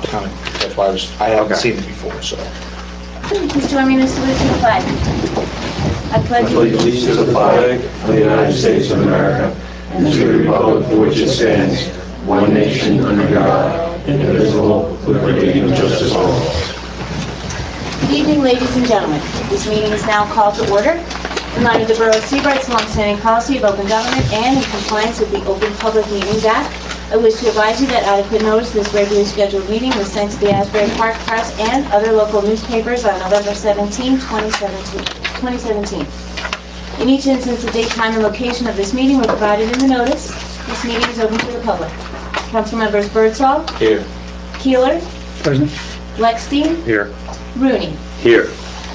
kind of, that's why I haven't seen it before, so. Please join me in a salute to the flag. I pledge allegiance to the flag of the United States of America and to the republic for which it stands, one nation under God, indivisible, with liberty and justice for all. Good evening, ladies and gentlemen. This meeting is now called to order. In light of the Borough of Seabright's longstanding policy of open government and in compliance with the Open Public Meetings Act, I wish to advise you that adequate notice of this regularly scheduled meeting was sent to the Asbury Park Press and other local newspapers on November 17, 2017. In each instance, the date, time, and location of this meeting were provided in the notice. This meeting is open to the public. Council members Birdsall. Here. Keeler. Present. Leckstein. Here. Rooney. Here.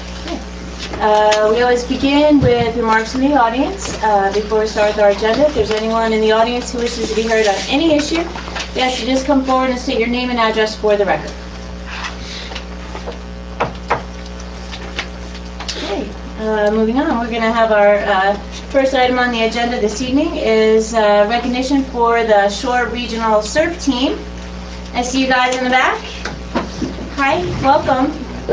We always begin with remarks from the audience before we start with our agenda. If there's anyone in the audience who wishes to be heard on any issue, we ask you just come forward and state your name and address for the record. Okay, moving on. We're going to have our first item on the agenda this evening is recognition for the Shore Regional Surf Team. I see you guys in the back. Hi, welcome.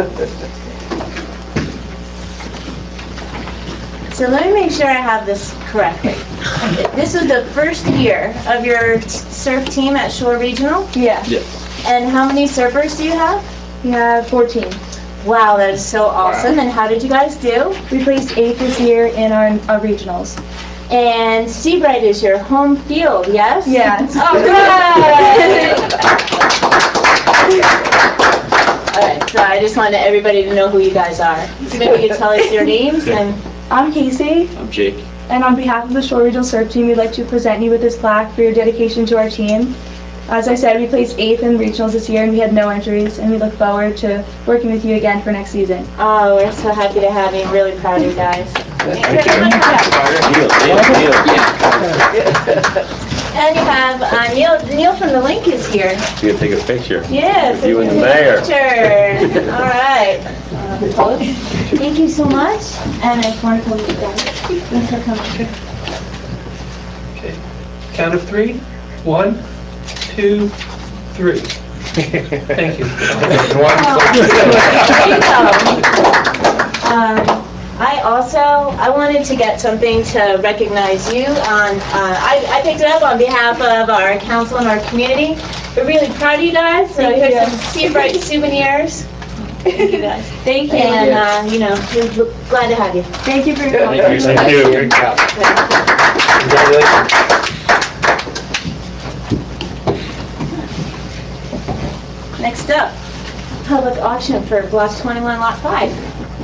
So let me make sure I have this correctly. This is the first year of your surf team at Shore Regional? Yeah. Yes. And how many surfers do you have? We have 14. Wow, that is so awesome. Wow. And how did you guys do? We placed 8th this year in our regionals. And Seabright is your home field, yes? Yes. All right. All right, so I just wanted everybody to know who you guys are. So maybe you could tell us your names and... I'm Casey. I'm Jake. And on behalf of the Shore Regional Surf Team, we'd like to present you with this plaque for your dedication to our team. As I said, we placed 8th in regionals this year and we had no entries, and we look forward to working with you again for next season. Oh, we're so happy to have you. Really proud of you guys. Thank you. And you have Neil from the link is here. You can take a picture. Yes. You and the mayor. Picture. All right. Thank you so much. And I want to come with that. Thanks for coming. Okay. Count of 3. 1, 2, 3. Thank you. I wanted to get something to recognize you on. I picked it up on behalf of our council and our community. We're really proud of you guys. So here's some Seabright souvenirs. Thank you guys. Thank you. And we're glad to have you. Thank you for your help. Thank you. Great job. Congratulations. Next up, public auction for Block 21, Lot 5.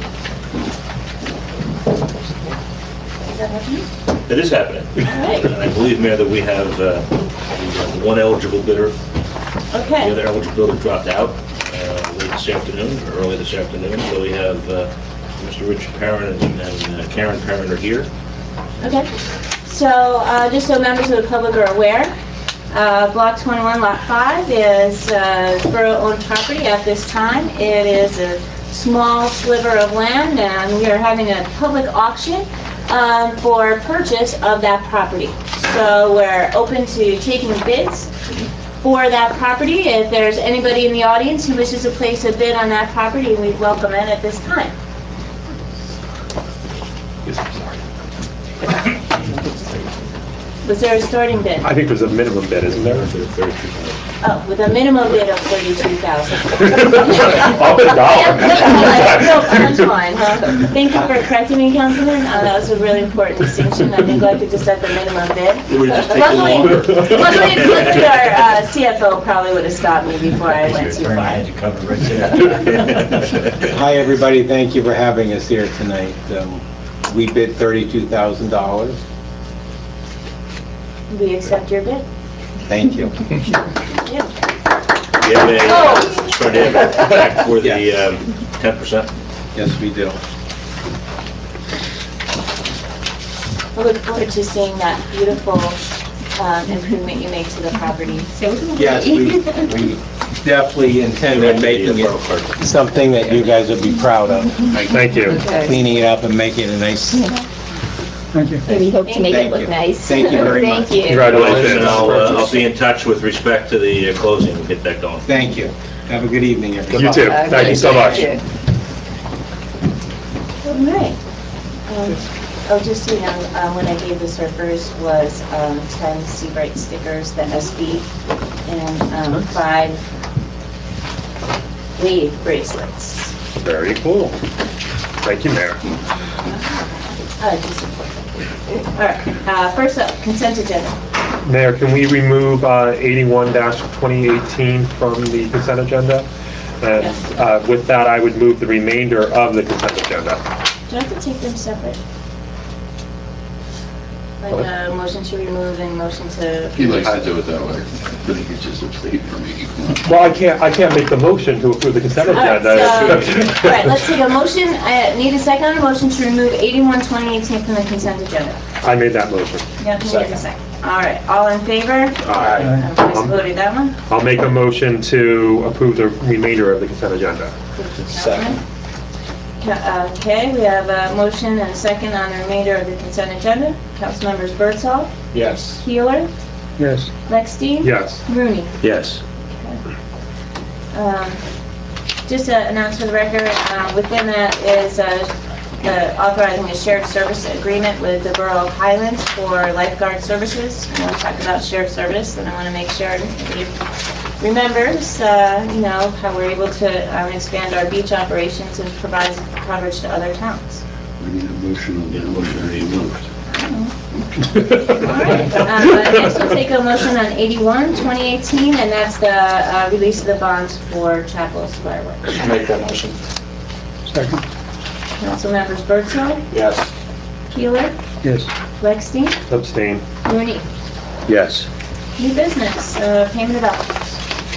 Is that happening? It is happening. All right. And I believe, Mayor, that we have one eligible bidder. The Okay. other eligible bidder dropped out late this afternoon, or early this afternoon. So we have Mr. Richard Perrin and Karen Perrin are here. Okay. So just so members of the public are aware, Block 21, Lot 5 is borough-owned property at this time. It is a small sliver of land, and we are having a public auction for purchase of that property. So we're open to taking bids for that property. If there's anybody in the audience who wishes to place a bid on that property, we'd welcome it at this time. Was there a starting bid? I think there's a minimum bid, isn't there? Oh, with a minimum bid of $32,000. Up and down. No, that's fine, huh? Thank you for correcting me, Councilman. That was a really important distinction. I neglected to set the minimum bid. It would just take a little longer. Luckily, our CFO probably would have stopped me before I went too far. Hi, everybody. Thank you for having us here tonight. We bid $32,000. We accept your bid. Thank you. Yeah. Do you have a check for the 10%? Yes, we do. I look forward to seeing that beautiful improvement you make to the property. Yes, we definitely intend on making it something that you guys will be proud of. Thank you. Cleaning it up and making it nice. Thank you. We hope to make it look you. nice. Thank you very much. Thank you. Congratulations. And I'll be in touch with respect to the closing. We'll get that going. Thank you. Have a good evening, everybody. You too. Thank you so much. All right. Oh, just so you know, what I gave the surfers was 10 Seabright stickers, the SB, and 5 wave bracelets. Very cool. Thank you, Mayor. Just all right. First up, consent agenda. Mayor, can we remove 81-2018 from the consent agenda? And with that, I would move the remainder of the consent agenda. Do I have to take them separate? Like What? motion to remove and motion to... He likes to do it that way. But he could just abstain from me. Well, I can't make the motion to approve the consent All right, agenda. all right, let's take a motion. I need a second on a motion to remove 81-2018 from the consent agenda. I made that motion. Yeah, can we get a second? All right, all in favor? Aye. Voice voted that one? I'll make a motion to approve the remainder of the consent agenda. Second. Okay, we have a motion and a second on the remainder of the consent agenda. Councilmembers Birdsall, Yes. Keeler, Yes. Lexstein. Yes. Rooney. Yes. Just to announce for the record, within that is authorizing a shared service agreement with the Borough of Highlands for lifeguard services. I want to talk about shared service, and I want to make sure everybody remembers, how we're able to expand our beach operations and provide coverage to other towns. We need a motion on the motion to remove. All right. Next, we'll take a motion on 81-2018, and that's the release of the bonds for Chapel's fireworks. Make that motion. Second. Councilmembers Birdsall, Yes. Keeler, Yes. Lexstein, Abstain. Rooney. Yes. New business, payment of vouchers.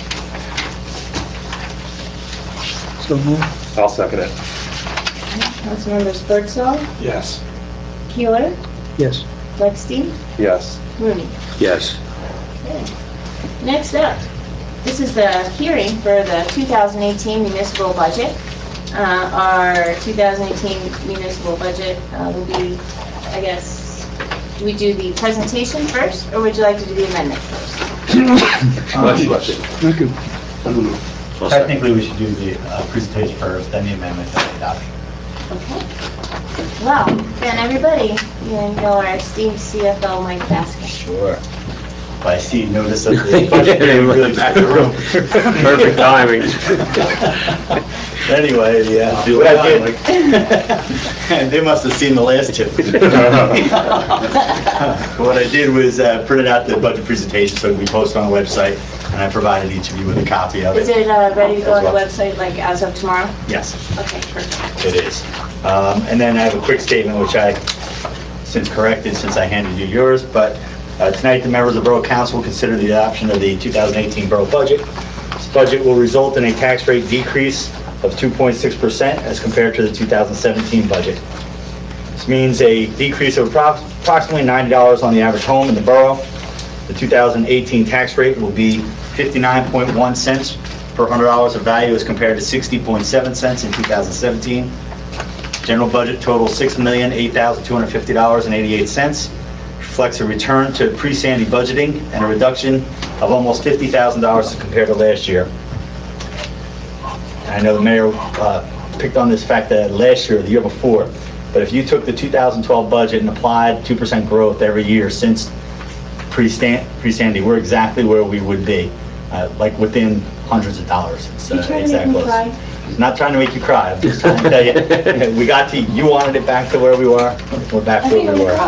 So moved. I'll second it. Councilmembers Birdsall, Yes. Keeler, Yes. Lexstein, Yes. Rooney. Yes. Okay. Next up, this is the hearing for the 2018 municipal budget. Our 2018 municipal budget will be, I guess, do we do the presentation first, or would you like to do the amendment first? Thank you. Technically, we should do the presentation first, then the amendment, then the adoption. Okay. Well, then everybody, you know our esteemed CFO, Mike Baskin. Sure. But I see notice of the budget really back the room. Perfect timing. Anyway, what I did, they must have seen the last two. What I did was printed out the budget presentation so it can be posted on the website, and I provided each of you with a copy of it. Is it ready to go on the As well. website, like, as of tomorrow? Yes. Okay, perfect. It is. And then I have a quick statement, which I since corrected since I handed you yours, but tonight the members of the Borough Council will consider the adoption of the 2018 borough budget. This budget will result in a tax rate decrease of 2.6% as compared to the 2017 budget. This means a decrease of approximately $90 on the average home in the borough. The 2018 tax rate will be 59.1 cents per $100 of value as compared to 60.7 cents in 2017. General budget total $6,008,250.88. Reflects a return to pre-Sandy budgeting and a reduction of almost $50,000 as compared to last year. I know the mayor picked on this fact that last year, the year before, but if you took the 2012 budget and applied 2% growth every year since pre-Sandy, we're exactly where we would be, like within hundreds of dollars. It's, You trying it's to that make me close. cry? Not trying to make you cry, I'm just trying to tell you, we got to, you wanted it back to where we were, we're back I to think where I'm we were.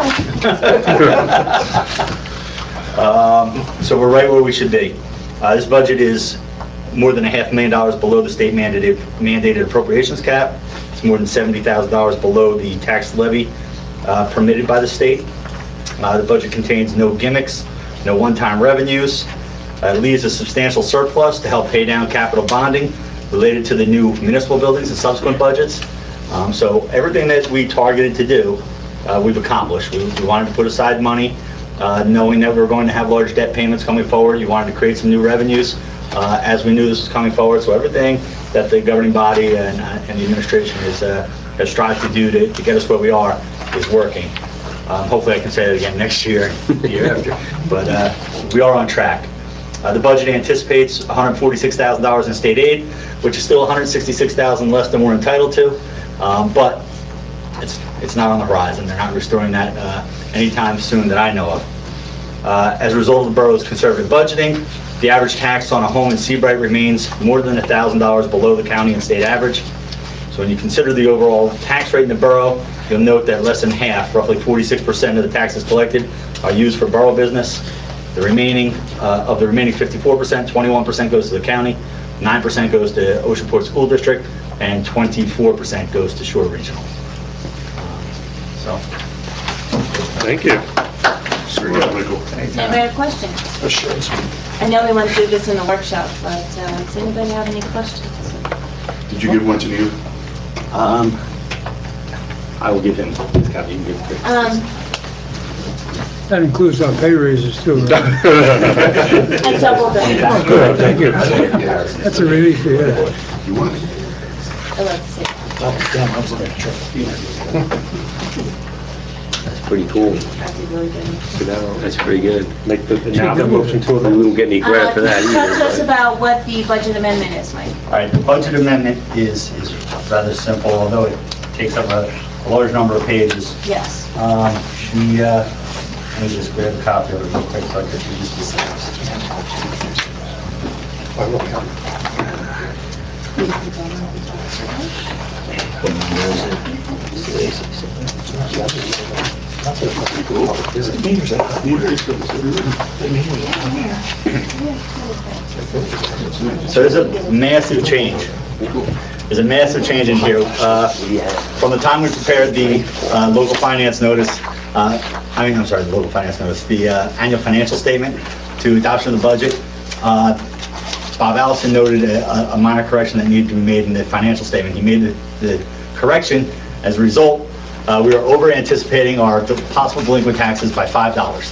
cry. So we're right where we should be. This budget is more than $500,000 below the state mandated appropriations cap. It's more than $70,000 below the tax levy permitted by the state. The budget contains no gimmicks, no one-time revenues. It leaves a substantial surplus to help pay down capital bonding related to the new municipal buildings and subsequent budgets. So everything that we targeted to do, we've accomplished. We wanted to put aside money, knowing that we were going to have large debt payments coming forward. You wanted to create some new revenues as we knew this was coming forward. So everything that the governing body and the administration has strived to do to get us where we are is working. Hopefully I can say that again next year, the year after. But we are on track. The budget anticipates $146,000 in state aid, which is still $166,000 less than we're entitled to, but it's not on the horizon. They're not restoring that anytime soon that I know of. As a result of the borough's conservative budgeting, the average tax on a home in Seabright remains more than $1,000 below the county and state average. So when you consider the overall tax rate in the borough, you'll note that less than half, roughly 46% of the taxes collected are used for borough business. The remaining, of the remaining 54%, 21% goes to the county, 9% goes to Oceanport School District, and 24% goes to Shore Regional. So, Thank you. Does anybody have questions? I know we went through this in the workshop, but does anybody have any questions? Did you give one to Neil? I will give him this copy. You can give it to him. That includes our pay raises too, right? I doubled them. Oh, good, thank you. That's a relief to hear. You want it? I love to see it. That's pretty cool. I did really good. That's pretty good. Make the, now the motion to We amend. won't get any grant for that Talk to us either. about what the budget amendment is, Mike. all right, the budget amendment is rather simple, although it takes up a large number of pages. Yes. Let me just grab a copy of it real quick so I can read the specifics. So there's a massive change. There's a massive change in here. From the time we prepared the local finance notice, the local finance notice, the annual financial statement to adoption of the budget, Bob Allison noted a minor correction that needed to be made in the financial statement. He made the correction. As a result, we are over anticipating our possible delinquent taxes by $5.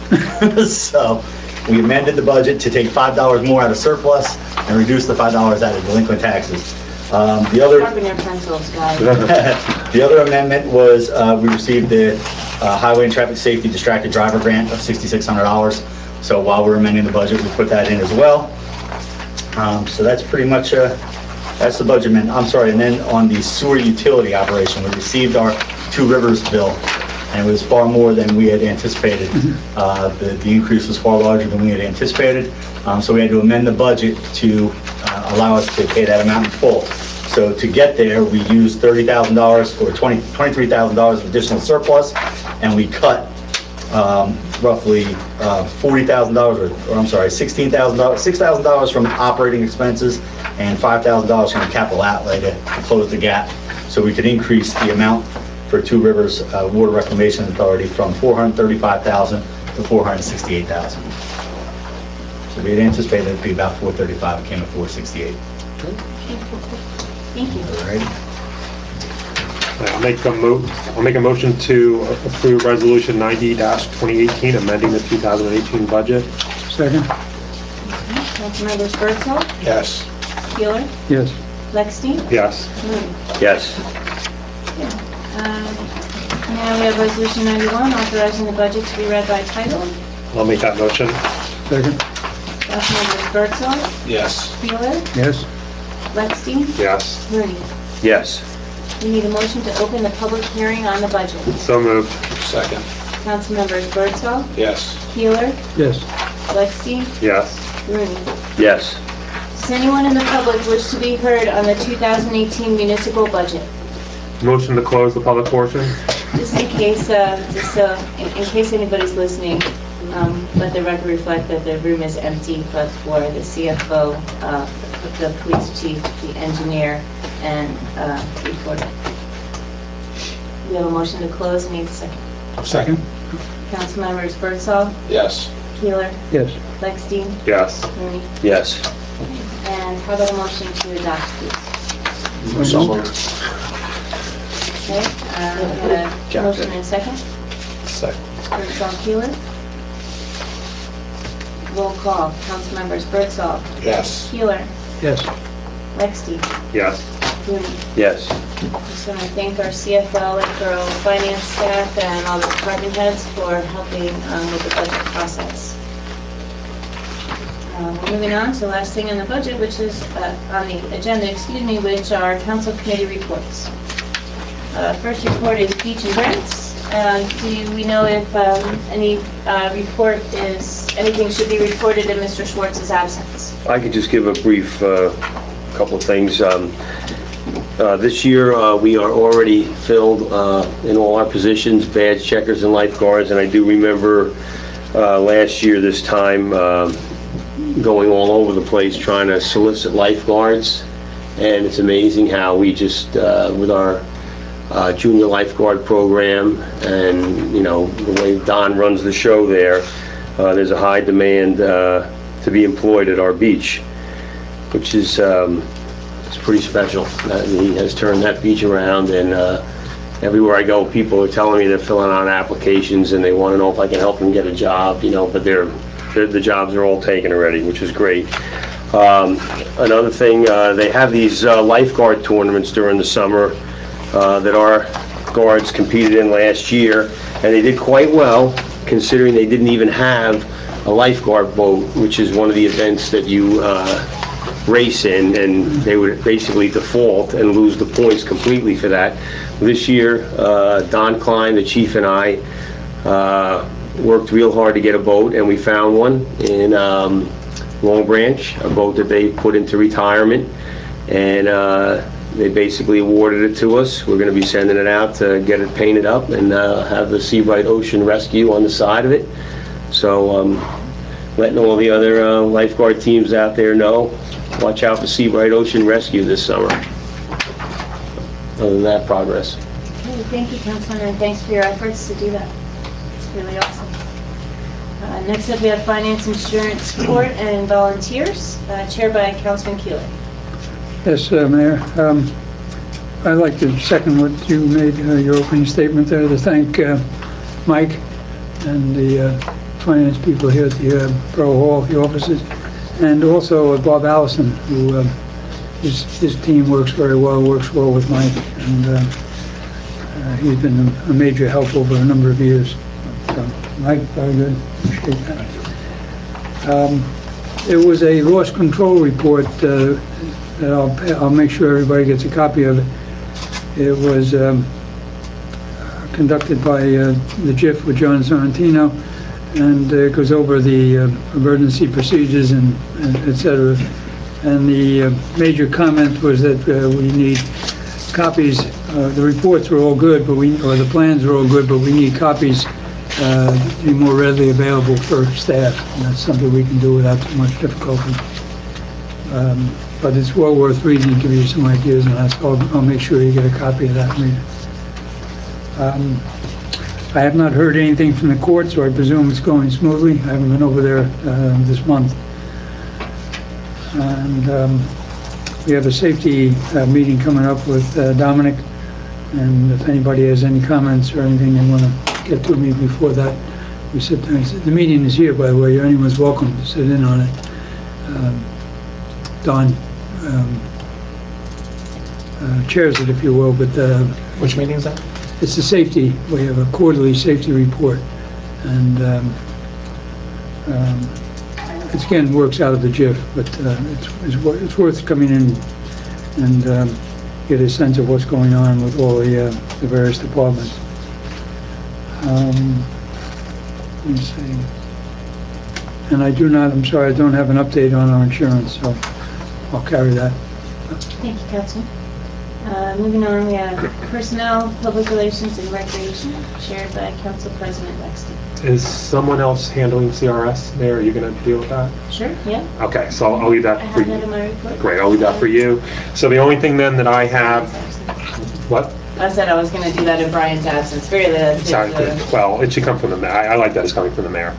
So we amended the budget to take $5 more out of surplus and reduce the $5 out of delinquent taxes. Sharpen your pencils, guys. The other amendment was we received the Highway and Traffic Safety Distracted Driver Grant of $6,600. So while we're amending the budget, we put that in as well. So that's pretty much, that's the budget amendment. I'm sorry, and then on the sewer utility operation, we received our Two Rivers bill, and it was far more than we had anticipated. The increase was far larger than we had anticipated. So we had to amend the budget to allow us to pay that amount in full. So to get there, we used $30,000 or $23,000 of additional surplus, and we cut roughly $40,000, or I'm sorry, $6,000 from operating expenses and $5,000 from the capital outlay to close the gap. So we could increase the amount for Two Rivers Water Reclamation Authority from $435,000 to $468,000. So we had anticipated it to be about $435, it came at $468. Thank you. All right. I'll make a motion to approve Resolution 90-2018, amending the 2018 budget. Second? Councilmembers Berthiel, Yes. Keeler, Yes. Lexstein, Yes. Mooney. Yes. Now we have Resolution 91, authorizing the budget to be read by title. I'll make that motion. Second? Councilmembers Berthiel, Yes. Keeler, Yes. Lexstein, Yes. Mooney. Yes. We need a motion to open the public hearing on the budget. So moved. Second. Councilmembers Berthiel, Yes. Keeler, Yes. Lexstein, Yes. Rooney. Yes. Does anyone in the public wish to be heard on the 2018 municipal budget? Motion to close the public portion. Just in case, in case anybody's listening, let the record reflect that the room is empty, but for the CFO, the police chief, the engineer, and recorder. We have a motion to close. Need a second. Second? Councilmembers Berthiel, Yes. Keeler, Yes. Lexstein, Yes. Rooney. Yes. And how about a motion to adopt, please? So moved. Okay, we have a motion and a second. Second. Berthiel, Keeler. Roll call. Councilmembers Berthiel, Yes. Keeler, Yes. Lexstein, Yes. Rooney. Yes. Just want to thank our CFO and our finance staff and all the department heads for helping with the budget process. Moving on to the last thing on the budget, which is on the agenda, which are council committee reports. First report is beach and grants. Do we know if anything should be reported in Mr. Schwartz's absence? I could just give a brief couple of things. This year, we are already filled in all our positions, badge checkers and lifeguards, and I do remember last year this time going all over the place trying to solicit lifeguards, and it's amazing how we just, with our junior lifeguard program and, you know, the way Don runs the show there's a high demand to be employed at our beach, which is it's pretty special. He has turned that beach around, and everywhere I go, people are telling me they're filling out applications and they want to know if I can help them get a job, you know, but the jobs are all taken already, which is great. Another thing, they have these lifeguard tournaments during the summer that our guards competed in last year, and they did quite well considering they didn't even have a lifeguard boat, which is one of the events that you race in, and they would basically default and lose the points completely for that. This year, Don Klein, the chief, and I worked real hard to get a boat, and we found one in Long Branch, a boat that they put into retirement, and they basically awarded it to us. We're going to be sending it out to get it painted up and have the Seabright Ocean Rescue on the side of it. So letting all the other lifeguard teams out there know, watch out for Seabright Ocean Rescue this summer. Other than that, progress. Okay, thank you, Councilman, and thanks for your efforts to do that. It's really awesome. Next up, we have Finance, Insurance, Court, and Volunteers, chaired by Councilman Keeler. Yes, Mayor. I'd like to second what you made, your opening statement there, to thank Mike and the finance people here at the Borough Hall, the offices, and also Bob Allison, who his team works very well, works well with Mike, and he's been a major help over a number of years. So, Mike, very good. Appreciate that. There was a loss control report that I'll make sure everybody gets a copy of it. It was conducted by the JIF with John Sorrentino, and it goes over the emergency procedures and et cetera. And the major comment was that we need copies. The reports were all good, but the plans are all good, but we need copies to be more readily available for staff. And that's something we can do without too much difficulty. But it's well worth reading to give you some ideas on that, so I'll make sure you get a copy of that and read it. I have not heard anything from the court, so I presume it's going smoothly. I haven't been over there this month. And we have a safety meeting coming up with Dominic, and if anybody has any comments or anything they want to get to me before that, we sit there and the meeting is here, by the way. Anyone's welcome to sit in on it. Don chairs it, if you will, but Which meeting is that? it's the safety. We have a quarterly safety report, and it again works out of the JIF, but it's worth coming in and get a sense of what's going on with all the various departments. Let me see. And I'm sorry, I don't have an update on our insurance, so I'll carry that. Thank you, Councilman. Moving on, we have Personnel, Public Relations, and Recreation, chaired by Council President Lexton. Is someone else handling CRS there? Are you going to deal with that? Sure, yeah. Okay, so I'll leave that I for have that you. in my report. Great, I'll leave that for you. So the only thing then that I have, what? I said I was going to do that in Brian's absence. Really, that's Sounds good. Well, it should come from the mayor. I like that it's coming from the mayor.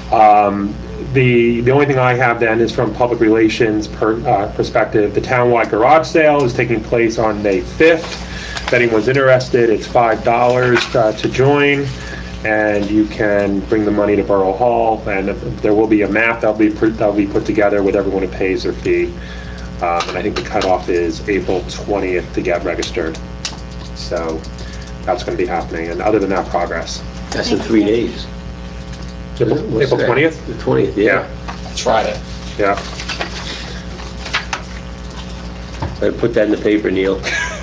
The only thing I have then is from public relations perspective. The townwide garage sale is taking place on May 5th. If anyone's interested, it's $5 to join, and you can bring the money to Borough Hall, and there will be a map that'll be put together with everyone who pays their fee. And I think the cutoff is April 20th to get registered. So that's going to be happening. And other than that, progress. That's in 3 days. April 20th? The 20th, yeah. It's Friday. Yeah. Better put that in the paper, Neil.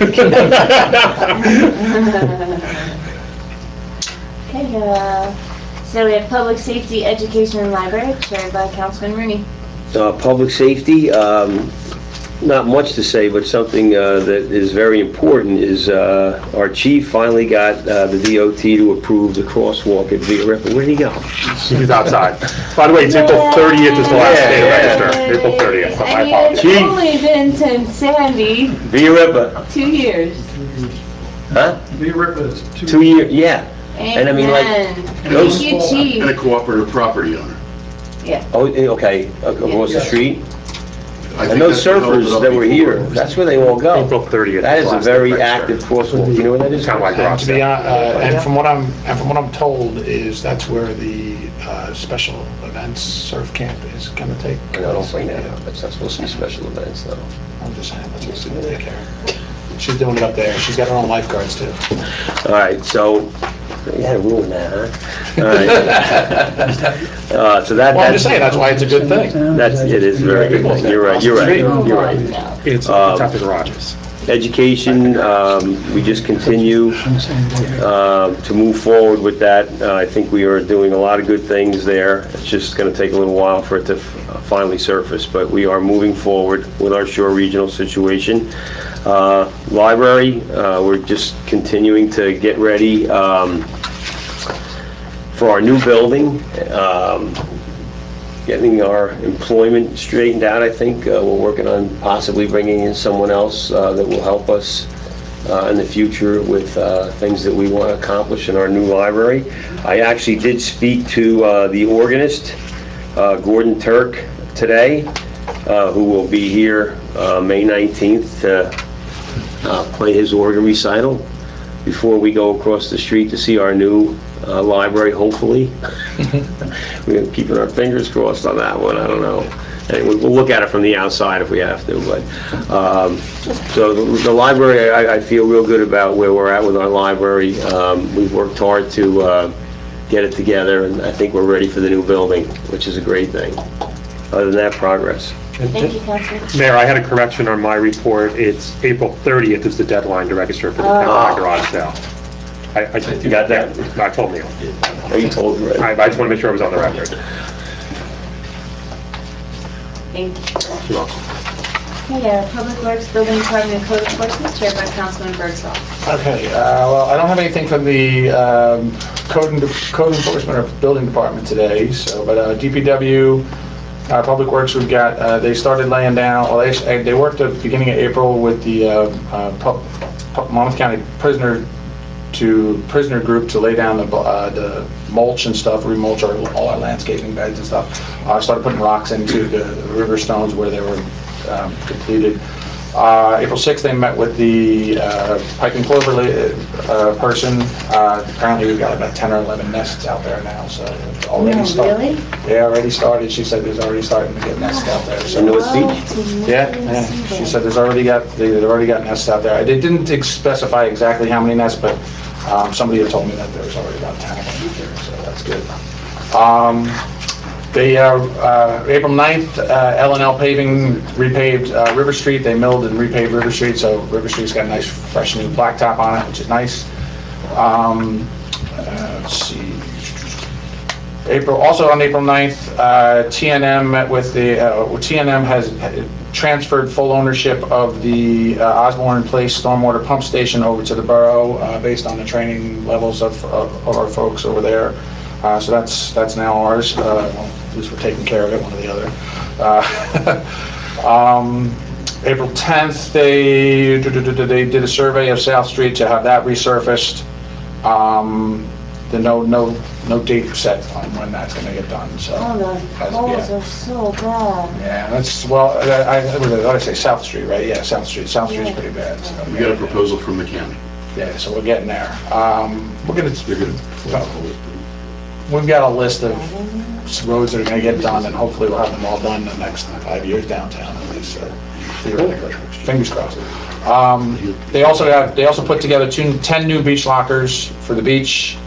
Okay, so we have Public Safety, Education, and Library, chaired by Councilman Rooney. Public safety, not much to say, but something that is very important is our chief finally got the DOT to approve the crosswalk at Via Ripple. Where'd he go? He's outside. By the way, it's April 30th is the last day to Yeah. register. April 30th. I I mean, it's apologize. only been since Sandy, Via Ripple, 2 years. huh? Via Ripple is 2 years, yeah. And I mean, like, Amen. those- Thank you, Chief. And a cooperative property owner. Oh, okay, across the street. I And think those that's what held it surfers up that were before. here, that's where they all go. April 30th. That is a last day to very register. active crosswalk. You know where that is? Kind of like And garage to be sale. honest, and from what I'm told is that's where the special events surf camp is going to take. I don't bring that up. It's not supposed to be special events, though. I'm just saying, that's what's going to take care of. She's doing it up there. She's got her own lifeguards too. All right, so, you had to ruin that, huh? All right. So that, Well, I'm just saying, that's why it's a good thing. it is very good. thing. You're right, you're right. It's at the garages. Education, we just continue to move forward with that. I think we are doing a lot of good things there. It's just going to take a little while for it to finally surface, but we are moving forward with our Shore Regional situation. Library, we're just continuing to get ready for our new building. Getting our employment straightened out, I think. We're working on possibly bringing in someone else that will help us in the future with things that we want to accomplish in our new library. I actually did speak to the organist, Gordon Turk, today, who will be here May 19th to play his organ recital before we go across the street to see our new library, hopefully. We're keeping our fingers crossed on that one, I don't know. And we'll look at it from the outside if we have to, but, so the library, I feel real good about where we're at with our library. We've worked hard to get it together, and I think we're ready for the new building, which is a great thing. Other than that, progress. Thank you, Councilman. Mayor, I had a correction on my report. It's April 30th is the deadline to register for the townwide garage sale. You got that? I told Neil. Oh, you told me, right? I just want to make sure it was on the record. Thank you. You're welcome. Okay, Public Works, Building Department, and Code Enforcement, chaired by Councilman Birdsall. Okay, well, I don't have anything from the code enforcement or building department today, so, but DPW, Public Works, we've got, they started laying down, well, they worked at the beginning of April with the Monmouth County prisoner group to lay down the mulch and stuff, remulch all our landscaping beds and stuff. Started putting rocks into the river stones where they were completed. April 6th, they met with the piping clover person. Apparently, we've got about 10 or 11 nests out there now, so it's already started. Really? Yeah, already started. She said there's already starting to get nests out there. So. In North Beach? Yeah. She said they've already got nests out there. They didn't specify exactly how many nests, but somebody had told me that there was already about 10 of them out there, so that's good. April 9th, L&L Paving repaved River Street. They milled and repaved River Street, so River Street's got a nice, fresh new blacktop on it, which is nice. Let's see. Also on April 9th, TNM met with the, TNM has transferred full ownership of the Osborne Place Stormwater Pump Station over to the borough based on the training levels of our folks over there. So that's now ours. At least we're taking care of it, one or the other. April 10th, they did a survey of South Street to have that resurfaced. No date set on when that's going to get done. So. Oh, the holes are so bad. Yeah, that's, well, what did I say, South Street, right? Yeah, South Street. South Street's pretty bad. So. We got a proposal from the county. Yeah, so we're getting there. We're gonna. They're good. We've got a list of roads that are gonna get done, and hopefully we'll have them all done in the next 5 years downtown at least. Theoretically, fingers crossed. They also put together 10 new beach lockers for the beach,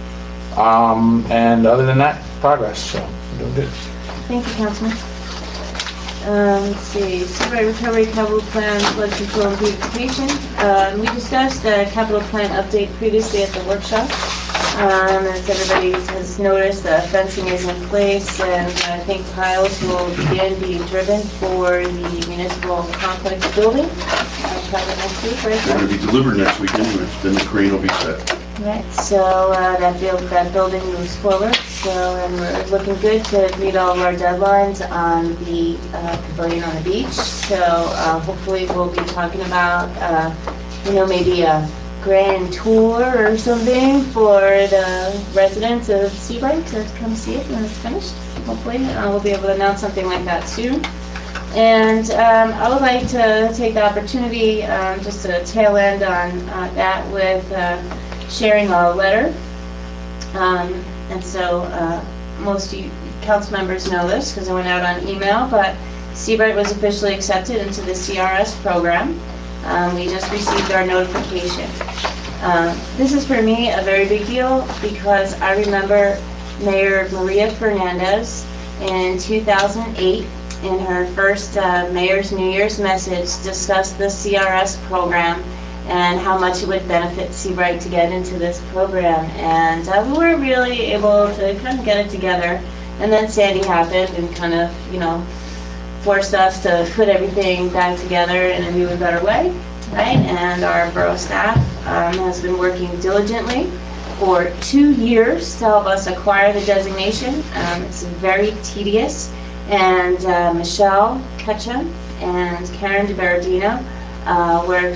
and other than that, progress. So we're doing good. Thank you, Councilman. Let's see, Seabright Recovery Capital Plan, Flood Control and Beautification. We discussed the capital plan update previously at the workshop. As everybody has noticed, the fencing is in place, and I think piles will begin being driven for the municipal complex building, probably next week, right? They're going to be delivered next week anyway, then the crane will be set. Right, so that building moves forward, and we're looking good to meet all of our deadlines on the pavilion on the beach. So hopefully we'll be talking about, maybe a grand tour or something for the residents of Seabright to come see it when it's finished. Hopefully we'll be able to announce something like that soon. And I would like to take the opportunity just to tail end on that with sharing a letter. And so most of you council members know this because it went out on email, but Seabright was officially accepted into the CRS program. We just received our notification. This is for me a very big deal because I remember Mayor Maria Fernandez in 2008 in her first Mayor's New Year's message discussed the CRS program and how much it would benefit Seabright to get into this program. And we weren't really able to kind of get it together. And then Sandy happened and kind of, forced us to put everything back together in a new and better way, right? And our borough staff has been working diligently for 2 years to help us acquire the designation. It's very tedious. And Michelle Ketchum and Karen DiBardino worked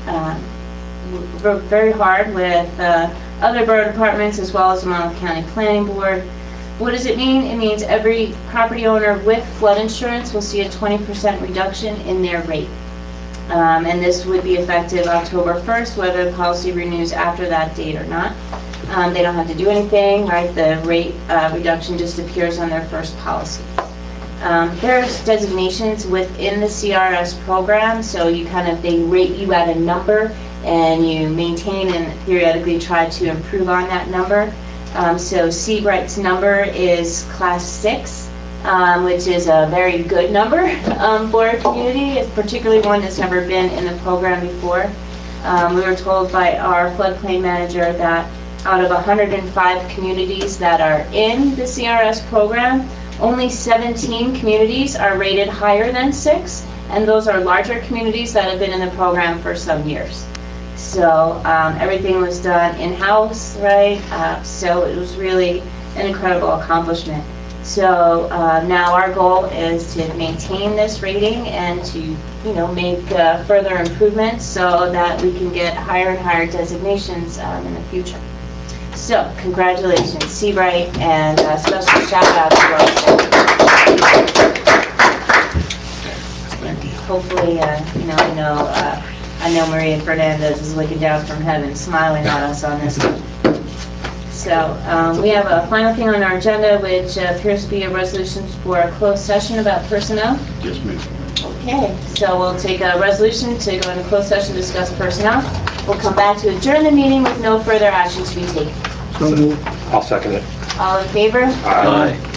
very hard with other borough departments as well as the Monmouth County Planning Board. What does it mean? It means every property owner with flood insurance will see a 20% reduction in their rate. And this would be effective October 1st, whether the policy renews after that date or not. They don't have to do anything, right? The rate reduction just appears on their first policy. There's designations within the CRS program, so they rate you at a number and you maintain and periodically try to improve on that number. So Seabright's number is class 6, which is a very good number for a community, particularly one that's never been in the program before. We were told by our floodplain manager that out of 105 communities that are in the CRS program, only 17 communities are rated higher than 6, and those are larger communities that have been in the program for some years. So everything was done in-house, right? So it was really an incredible accomplishment. So now our goal is to maintain this rating and to, make further improvements so that we can get higher and higher designations in the future. So congratulations, Seabright, and a special shout out to our staff. Hopefully, I know Maria Fernandez is looking down from heaven, smiling at us on this one. So we have a final thing on our agenda, which appears to be a resolution for a closed session about personnel. Yes, ma'am. Okay, so we'll take a resolution to go into closed session to discuss personnel. We'll come back to adjourn the meeting with no further action to be taken. So moved. I'll second it. All in favor? Aye.